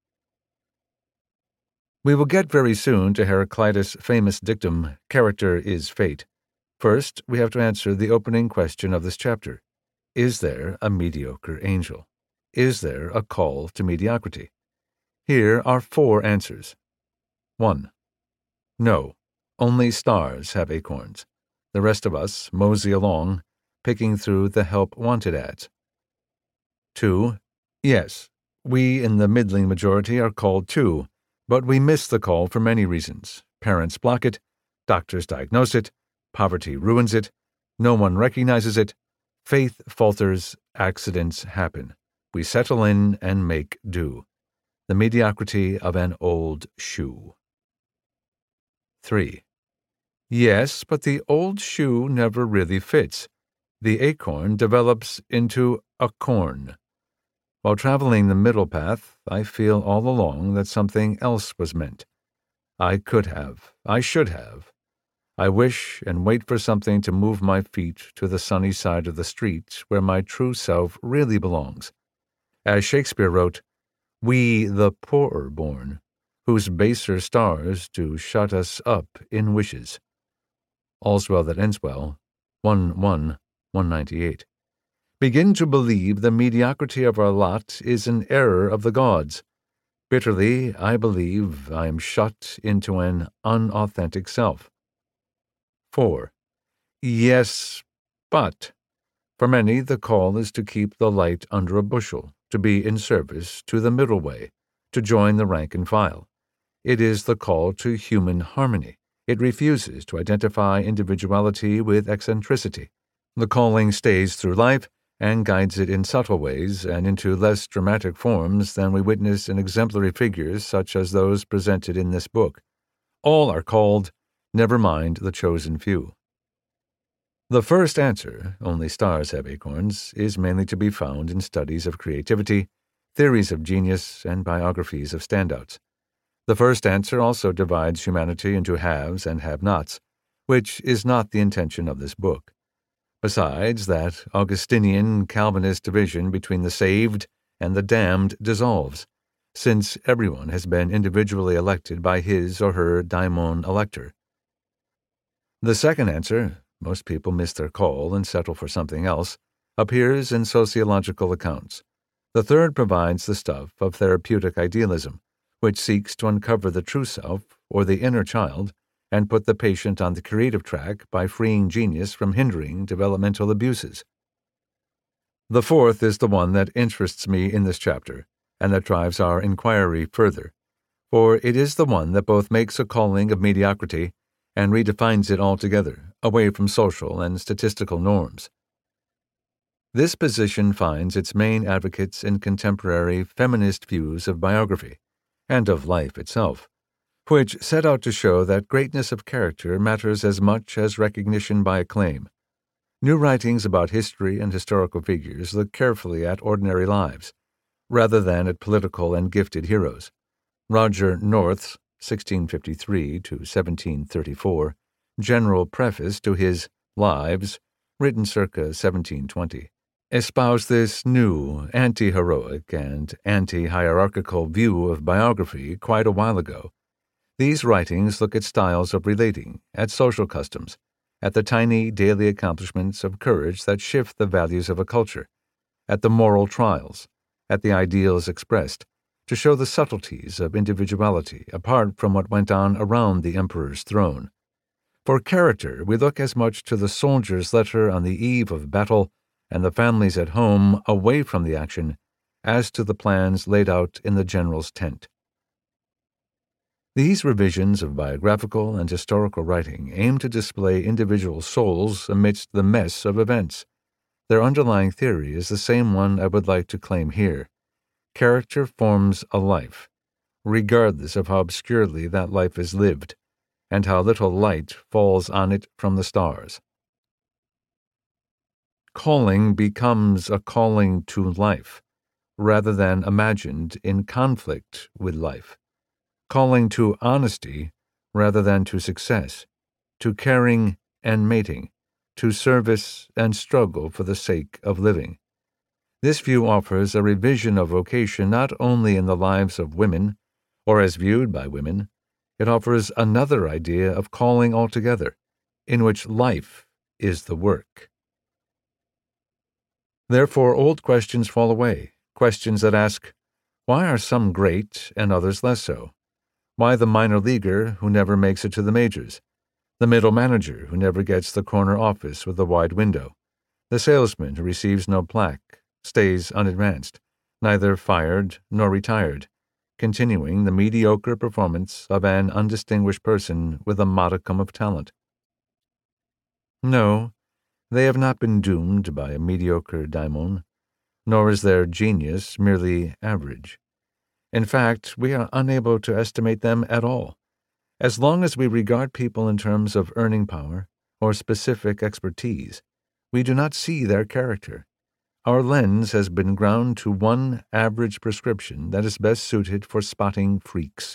We will get very soon to Heraclitus' famous dictum, character is fate. First, we have to answer the opening question of this chapter. Is there a mediocre angel? Is there a call to mediocrity? Here are four answers. one. No, only stars have acorns. The rest of us mosey along, picking through the help wanted ads. two. Yes, we in the middling majority are called too, but we miss the call for many reasons. Parents block it, doctors diagnose it, poverty ruins it, no one recognizes it, faith falters, accidents happen. We settle in and make do. The mediocrity of an old shoe. three. Yes, but the old shoe never really fits. The acorn develops into a corn. While traveling the middle path, I feel all along that something else was meant. I could have, I should have. I wish and wait for something to move my feet to the sunny side of the street where my true self really belongs. As Shakespeare wrote, we the poorer born, whose baser stars do shut us up in wishes. All's well that ends well, one one one ninety-eight. Begin to believe the mediocrity of our lot is an error of the gods. Bitterly, I believe I am shut into an unauthentic self. four. Yes, but for many the call is to keep the light under a bushel, to be in service to the middle way, to join the rank and file. It is the call to human harmony. It refuses to identify individuality with eccentricity. The calling stays through life and guides it in subtle ways and into less dramatic forms than we witness in exemplary figures such as those presented in this book. All are called, never mind the chosen few. The first answer, only stars have acorns, is mainly to be found in studies of creativity, theories of genius, and biographies of standouts. The first answer also divides humanity into haves and have-nots, which is not the intention of this book. Besides, that Augustinian Calvinist division between the saved and the damned dissolves, since everyone has been individually elected by his or her daimon elector. The second answer, most people miss their call and settle for something else, appears in sociological accounts. The third provides the stuff of therapeutic idealism, which seeks to uncover the true self, or the inner child, and put the patient on the creative track by freeing genius from hindering developmental abuses. The fourth is the one that interests me in this chapter, and that drives our inquiry further, for it is the one that both makes a calling of mediocrity and redefines it altogether, away from social and statistical norms. This position finds its main advocates in contemporary feminist views of biography, and of life itself, which set out to show that greatness of character matters as much as recognition by acclaim. New writings about history and historical figures look carefully at ordinary lives, rather than at political and gifted heroes. Roger North's sixteen fifty-three to seventeen thirty-four general preface to his Lives, written circa seventeen twenty, espoused this new, anti-heroic and anti-hierarchical view of biography quite a while ago. These writings look at styles of relating, at social customs, at the tiny daily accomplishments of courage that shift the values of a culture, at the moral trials, at the ideals expressed, to show the subtleties of individuality apart from what went on around the emperor's throne. For character, we look as much to the soldier's letter on the eve of battle and the families at home away from the action as to the plans laid out in the general's tent. These revisions of biographical and historical writing aim to display individual souls amidst the mess of events. Their underlying theory is the same one I would like to claim here. Character forms a life, regardless of how obscurely that life is lived, and how little light falls on it from the stars. Calling becomes a calling to life, rather than imagined in conflict with life. Calling to honesty rather than to success, to caring and mating, to service and struggle for the sake of living. This view offers a revision of vocation not only in the lives of women, or as viewed by women. It offers another idea of calling altogether, in which life is the work. Therefore, old questions fall away, questions that ask, why are some great and others less so? Why the minor leaguer who never makes it to the majors? The middle manager who never gets the corner office with the wide window? The salesman who receives no plaque, stays unadvanced, neither fired nor retired, continuing the mediocre performance of an undistinguished person with a modicum of talent? No, they have not been doomed by a mediocre daimon, nor is their genius merely average. In fact, we are unable to estimate them at all. As long as we regard people in terms of earning power or specific expertise, we do not see their character. Our lens has been ground to one average prescription that is best suited for spotting freaks.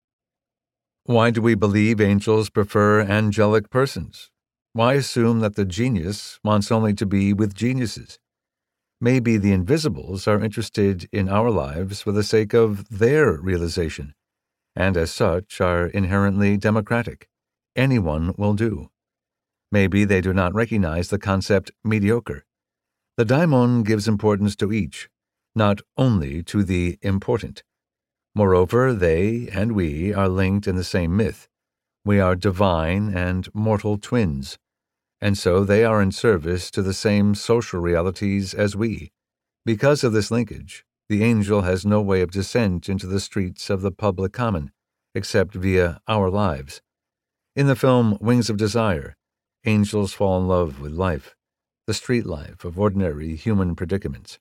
Why do we believe angels prefer angelic persons? Why assume that the genius wants only to be with geniuses? Maybe the invisibles are interested in our lives for the sake of their realization, and as such are inherently democratic. Anyone will do. Maybe they do not recognize the concept mediocre. The daimon gives importance to each, not only to the important. Moreover, they and we are linked in the same myth. We are divine and mortal twins, and so they are in service to the same social realities as we. Because of this linkage, the angel has no way of descent into the streets of the public common, except via our lives. In the film Wings of Desire, angels fall in love with life, the street life of ordinary human predicaments.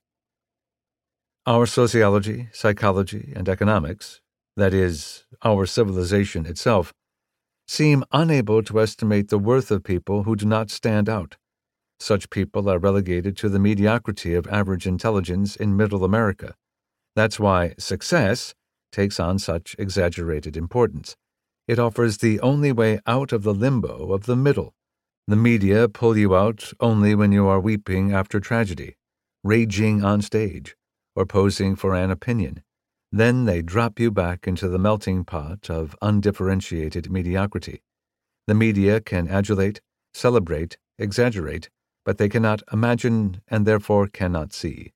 Our sociology, psychology, and economics, that is, our civilization itself, seem unable to estimate the worth of people who do not stand out. Such people are relegated to the mediocrity of average intelligence in Middle America. That's why success takes on such exaggerated importance. It offers the only way out of the limbo of the middle. The media pull you out only when you are weeping after tragedy, raging on stage, or posing for an opinion. Then they drop you back into the melting pot of undifferentiated mediocrity. The media can adulate, celebrate, exaggerate, but they cannot imagine and therefore cannot see.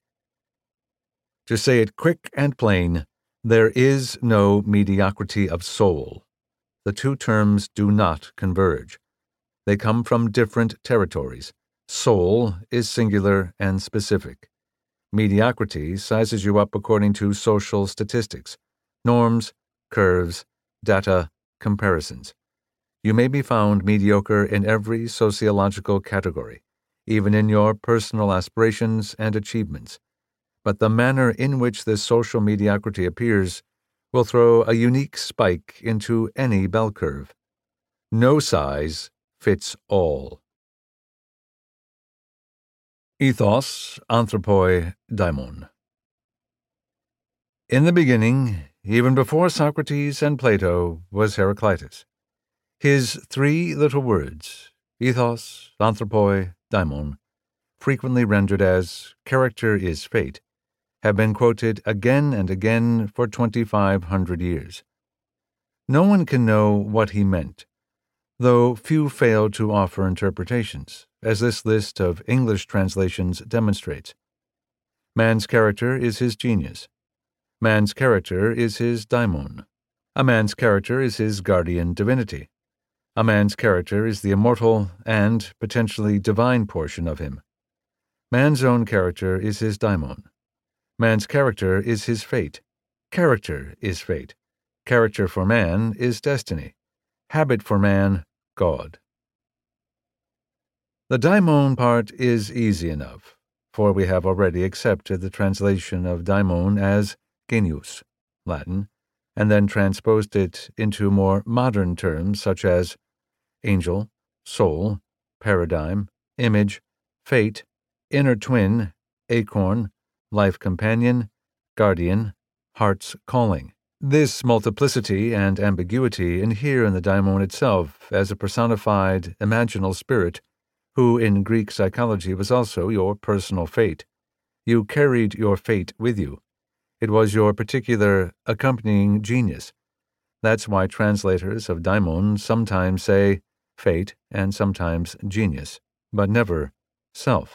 To say it quick and plain, there is no mediocrity of soul. The two terms do not converge. They come from different territories. Soul is singular and specific. Mediocrity sizes you up according to social statistics, norms, curves, data, comparisons. You may be found mediocre in every sociological category, even in your personal aspirations and achievements. But the manner in which this social mediocrity appears will throw a unique spike into any bell curve. No size fits all. Ethos, anthropoi, daimon. In the beginning, even before Socrates and Plato, was Heraclitus. His three little words, ethos, anthropoi, daimon, frequently rendered as character is fate, have been quoted again and again for twenty-five hundred years. No one can know what he meant, though few fail to offer interpretations, as this list of English translations demonstrates. Man's character is his genius. Man's character is his daimon. A man's character is his guardian divinity. A man's character is the immortal and potentially divine portion of him. Man's own character is his daimon. Man's character is his fate. Character is fate. Character for man is destiny. Habit for man, God. The daimon part is easy enough, for we have already accepted the translation of daimon as genius, Latin, and then transposed it into more modern terms such as angel, soul, paradigm, image, fate, inner twin, acorn, life companion, guardian, heart's calling. This multiplicity and ambiguity inhere in the daimon itself as a personified, imaginal spirit who in Greek psychology was also your personal fate. You carried your fate with you. It was your particular accompanying genius. That's why translators of daimon sometimes say fate and sometimes genius, but never self.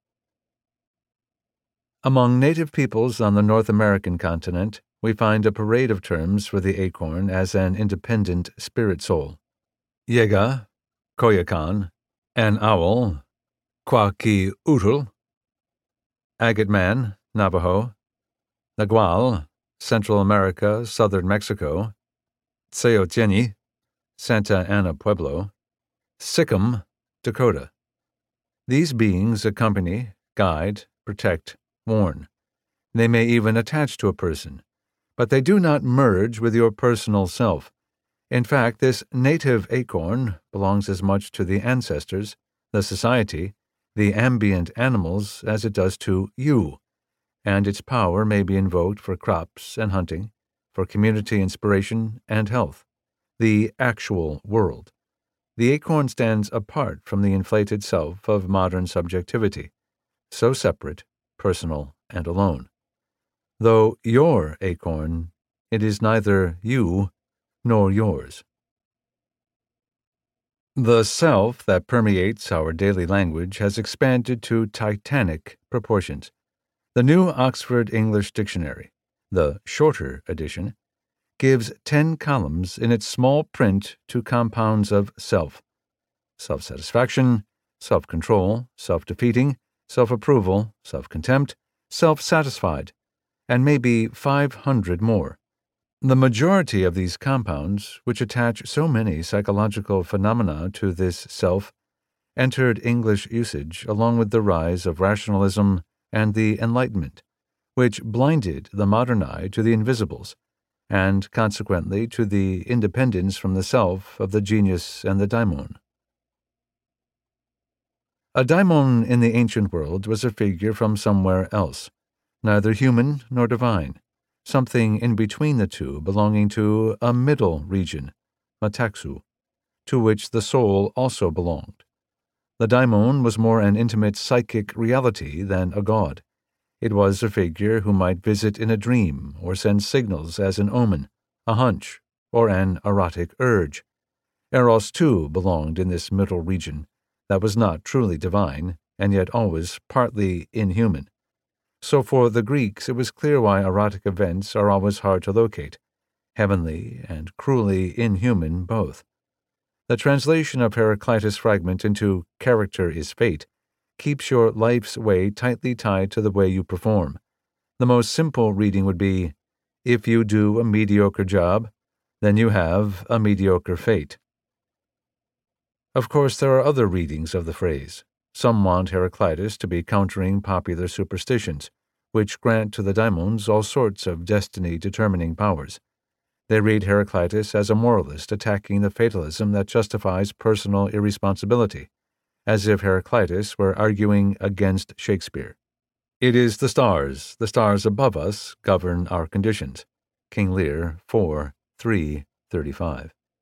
Among native peoples on the North American continent, we find a parade of terms for the acorn as an independent spirit soul. Yega, Coyoacan, an owl, Quaquiutl, agate man, Navajo, Nagual, Central America, Southern Mexico, Tseotieni, Santa Ana Pueblo, Sikkim, Dakota. These beings accompany, guide, protect, warn. They may even attach to a person, but they do not merge with your personal self. In fact, this native acorn belongs as much to the ancestors, the society, the ambient animals as it does to you, and its power may be invoked for crops and hunting, for community inspiration and health, the actual world. The acorn stands apart from the inflated self of modern subjectivity, so separate, personal, and alone. Though your acorn, it is neither you nor yours. The self that permeates our daily language has expanded to titanic proportions. The New Oxford English Dictionary, the shorter edition, gives ten columns in its small print to compounds of self: self-satisfaction, self-control, self-defeating, self-approval, self-contempt, self-satisfied, and maybe five hundred more. The majority of these compounds, which attach so many psychological phenomena to this self, entered English usage along with the rise of rationalism and the Enlightenment, which blinded the modern eye to the invisibles, and consequently to the independence from the self of the genius and the daimon. A daimon in the ancient world was a figure from somewhere else, neither human nor divine, something in between the two belonging to a middle region, Metaxu, to which the soul also belonged. The daimon was more an intimate psychic reality than a god. It was a figure who might visit in a dream or send signals as an omen, a hunch, or an erotic urge. Eros, too, belonged in this middle region that was not truly divine and yet always partly inhuman. So for the Greeks it was clear why erotic events are always hard to locate, heavenly and cruelly inhuman both. The translation of Heraclitus' fragment into character is fate keeps your life's way tightly tied to the way you perform. The most simple reading would be, if you do a mediocre job, then you have a mediocre fate. Of course, there are other readings of the phrase. Some want Heraclitus to be countering popular superstitions, which grant to the daimons all sorts of destiny-determining powers. They read Heraclitus as a moralist attacking the fatalism that justifies personal irresponsibility, as if Heraclitus were arguing against Shakespeare. It is the stars, the stars above us, govern our conditions. King Lear, four, three, thirty-five.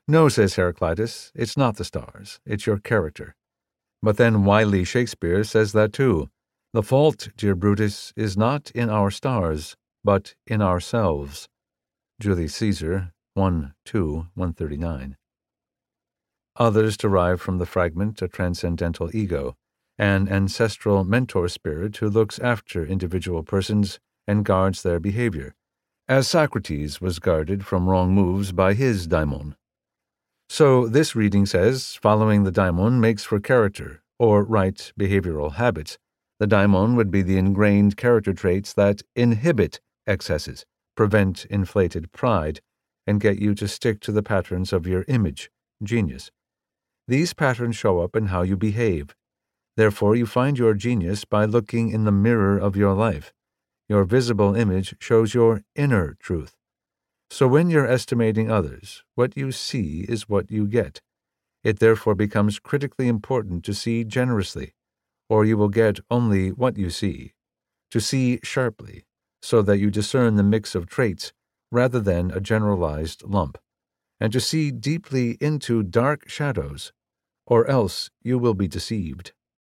No, says Heraclitus, it's not the stars, it's your character. But then wily Shakespeare says that too. The fault, dear Brutus, is not in our stars, but in ourselves. Julius Caesar, one two, one thirty-nine. Others derive from the fragment a transcendental ego, an ancestral mentor spirit who looks after individual persons and guards their behavior, as Socrates was guarded from wrong moves by his daimon. So this reading says, following the daimon makes for character, or right behavioral habits. The daimon would be the ingrained character traits that inhibit excesses, prevent inflated pride, and get you to stick to the patterns of your image, genius. These patterns show up in how you behave. Therefore, you find your genius by looking in the mirror of your life. Your visible image shows your inner truth. So when you're estimating others, what you see is what you get. It therefore becomes critically important to see generously, or you will get only what you see, to see sharply, so that you discern the mix of traits rather than a generalized lump, and to see deeply into dark shadows, or else you will be deceived.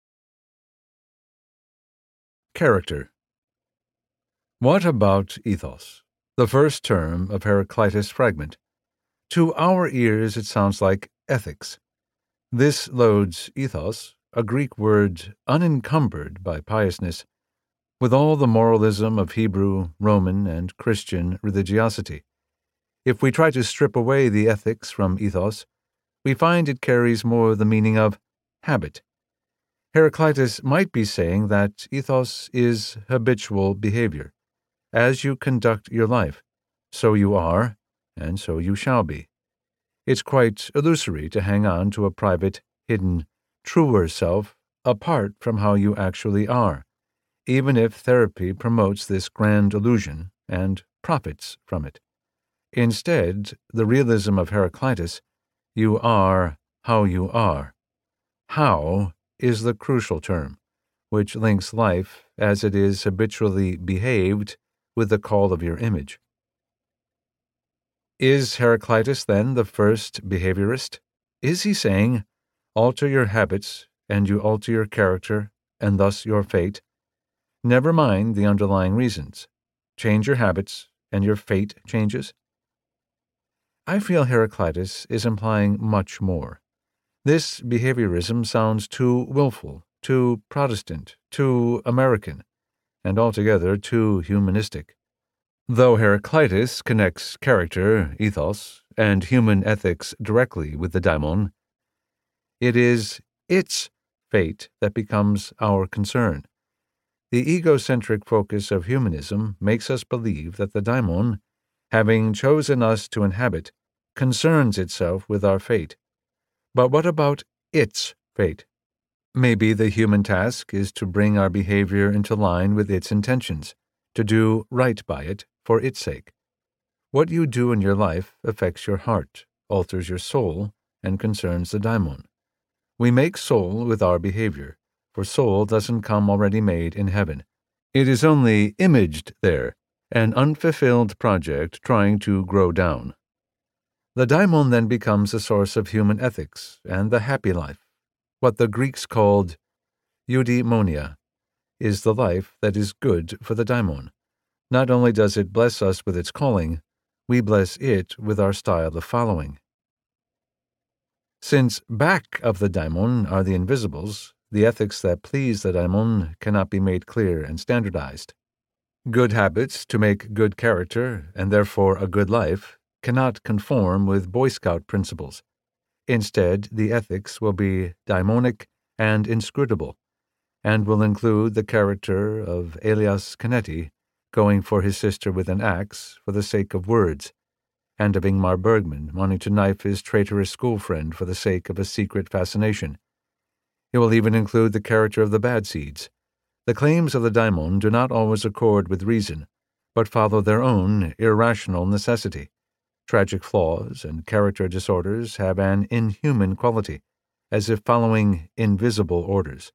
Character. What about ethos? The first term of Heraclitus' fragment. To our ears it sounds like ethics. This loads ethos, a Greek word unencumbered by piousness, with all the moralism of Hebrew, Roman, and Christian religiosity. If we try to strip away the ethics from ethos, we find it carries more the meaning of habit. Heraclitus might be saying that ethos is habitual behavior. As you conduct your life, so you are, and so you shall be. It's quite illusory to hang on to a private, hidden, truer self apart from how you actually are, even if therapy promotes this grand illusion and profits from it. Instead, the realism of Heraclitus, you are how you are. How is the crucial term, which links life as it is habitually behaved with the call of your image. Is Heraclitus, then, the first behaviorist? Is he saying, alter your habits, and you alter your character, and thus your fate? Never mind the underlying reasons. Change your habits, and your fate changes? I feel Heraclitus is implying much more. This behaviorism sounds too willful, too Protestant, too American, and altogether too humanistic. Though Heraclitus connects character, ethos, and human ethics directly with the daimon, it is its fate that becomes our concern. The egocentric focus of humanism makes us believe that the daimon, having chosen us to inhabit, concerns itself with our fate. But what about its fate? Maybe the human task is to bring our behavior into line with its intentions, to do right by it for its sake. What you do in your life affects your heart, alters your soul, and concerns the daimon. We make soul with our behavior, for soul doesn't come already made in heaven. It is only imaged there, an unfulfilled project trying to grow down. The daimon then becomes a source of human ethics and the happy life. What the Greeks called eudaimonia is the life that is good for the daimon. Not only does it bless us with its calling, we bless it with our style of following. Since back of the daimon are the invisibles, the ethics that please the daimon cannot be made clear and standardized. Good habits to make good character, and therefore a good life, cannot conform with Boy Scout principles. Instead, the ethics will be daimonic and inscrutable, and will include the character of Elias Canetti going for his sister with an axe for the sake of words, and of Ingmar Bergman wanting to knife his traitorous school friend for the sake of a secret fascination. It will even include the character of the bad seeds. The claims of the daimon do not always accord with reason, but follow their own irrational necessity. Tragic flaws and character disorders have an inhuman quality, as if following invisible orders.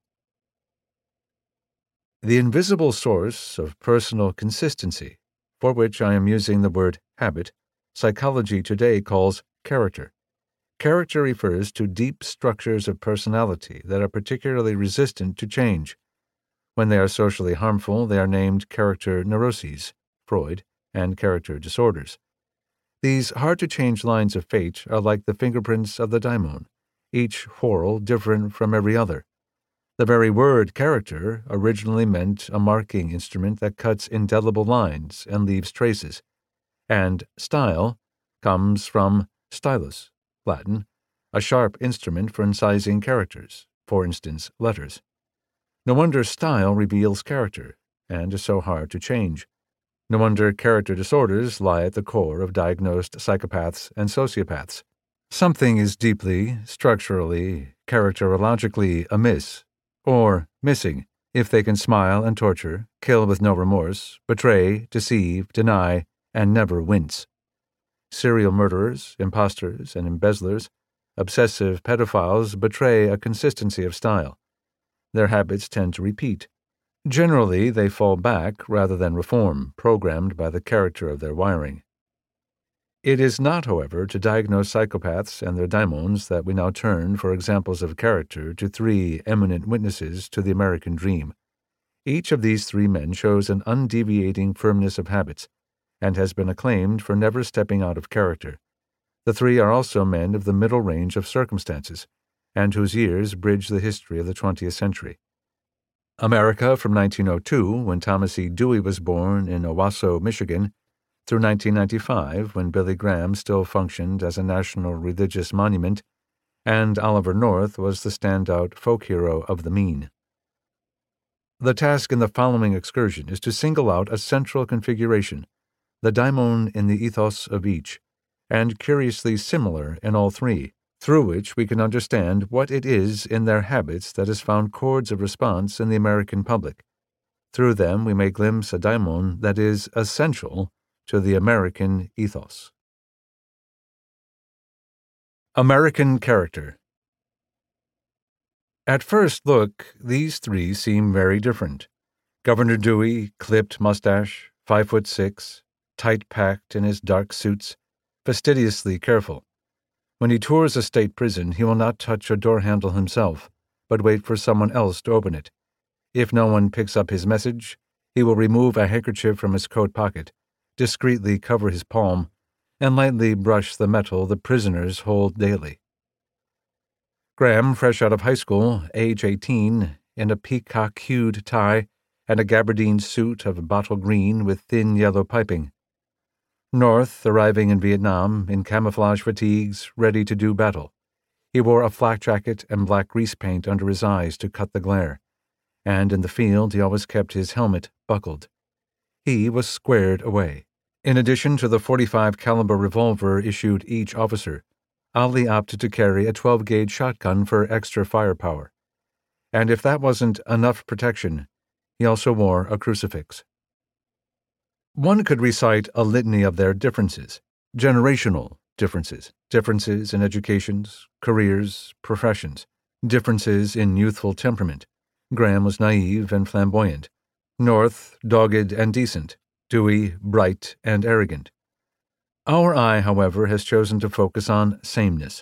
The invisible source of personal consistency, for which I am using the word habit, psychology today calls character. Character refers to deep structures of personality that are particularly resistant to change. When they are socially harmful, they are named character neuroses, Freud, and character disorders. These hard-to-change lines of fate are like the fingerprints of the daimon, each whorl different from every other. The very word character originally meant a marking instrument that cuts indelible lines and leaves traces, and style comes from stylus, Latin, a sharp instrument for incising characters, for instance, letters. No wonder style reveals character, and is so hard to change. No wonder character disorders lie at the core of diagnosed psychopaths and sociopaths. Something is deeply, structurally, characterologically amiss, or missing, if they can smile and torture, kill with no remorse, betray, deceive, deny, and never wince. Serial murderers, impostors, and embezzlers, obsessive pedophiles betray a consistency of style. Their habits tend to repeat. Generally, they fall back rather than reform, programmed by the character of their wiring. It is not, however, to diagnose psychopaths and their daimons that we now turn for examples of character to three eminent witnesses to the American dream. Each of these three men shows an undeviating firmness of habits, and has been acclaimed for never stepping out of character. The three are also men of the middle range of circumstances, and whose years bridge the history of the twentieth century. America from nineteen oh two, when Thomas E. Dewey was born in Owasso, Michigan, through nineteen ninety-five, when Billy Graham still functioned as a national religious monument, and Oliver North was the standout folk hero of the mean. The task in the following excursion is to single out a central configuration, the daimon in the ethos of each, and curiously similar in all three, through which we can understand what it is in their habits that has found chords of response in the American public. Through them we may glimpse a daimon that is essential to the American ethos. American character. At first look, these three seem very different. Governor Dewey, clipped mustache, five foot six, tight-packed in his dark suits, fastidiously careful. When he tours a state prison, he will not touch a door handle himself, but wait for someone else to open it. If no one picks up his message, he will remove a handkerchief from his coat pocket, discreetly cover his palm, and lightly brush the metal the prisoners hold daily. Graham, fresh out of high school, age eighteen, in a peacock-hued tie and a gabardine suit of bottle green with thin yellow piping. North, arriving in Vietnam, in camouflage fatigues, ready to do battle. He wore a flak jacket and black grease paint under his eyes to cut the glare, and in the field he always kept his helmet buckled. He was squared away. In addition to the forty-five caliber revolver issued each officer, Ali opted to carry a twelve-gauge shotgun for extra firepower. And if that wasn't enough protection, he also wore a crucifix. One could recite a litany of their differences, generational differences, differences in educations, careers, professions, differences in youthful temperament. Graham was naive and flamboyant. North, dogged and decent. Dewey, bright and arrogant. Our eye, however, has chosen to focus on sameness.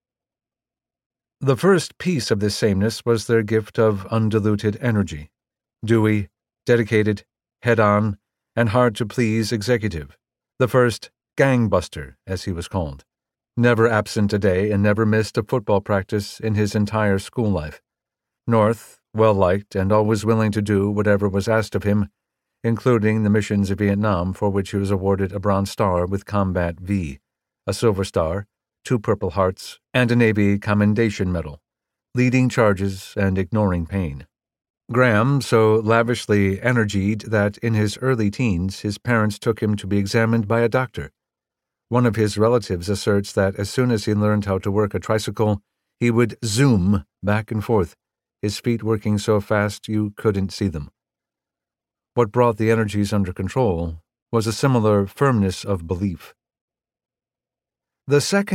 The first piece of this sameness was their gift of undiluted energy. Dewey, dedicated, head-on, and hard-to-please executive. The first gangbuster, as he was called. Never absent a day and never missed a football practice in his entire school life. North, well-liked and always willing to do whatever was asked of him, including the missions of Vietnam, for which he was awarded a Bronze Star with Combat V, a Silver Star, two Purple Hearts, and a Navy Commendation Medal, leading charges and ignoring pain. Graham so lavishly energied that in his early teens his parents took him to be examined by a doctor. One of his relatives asserts that as soon as he learned how to work a tricycle, he would zoom back and forth, his feet working so fast you couldn't see them. What brought the energies under control was a similar firmness of belief. The second